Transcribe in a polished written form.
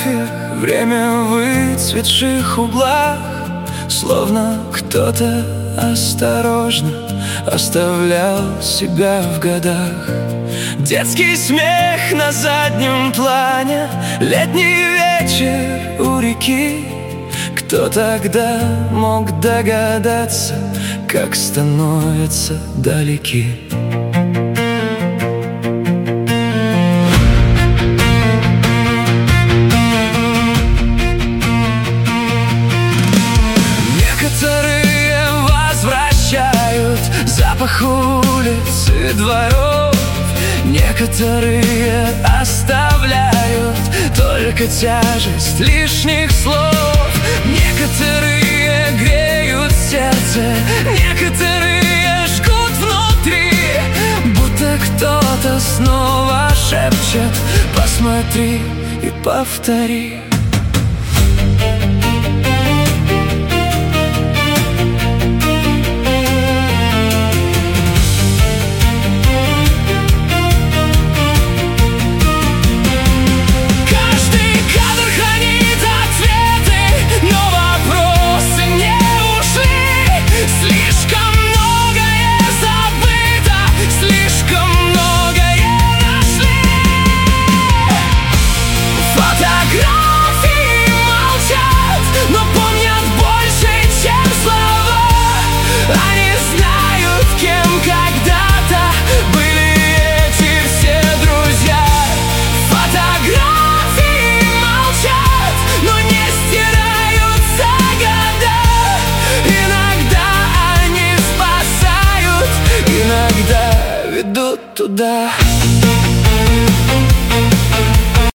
фотографиях время в выцветших углах, словно кто-то осторожно оставлял себя в годах. Детский смех на заднем плане, летний вечер у реки. Кто тогда мог догадаться, как становятся далеки? Некоторые возвращают запах улиц и дворов, некоторые оставляют только тяжесть лишних слов. Некоторые греют сердце, некоторые жгут внутри, будто кто-то снова шепчет: посмотри и повтори. Ведут туда.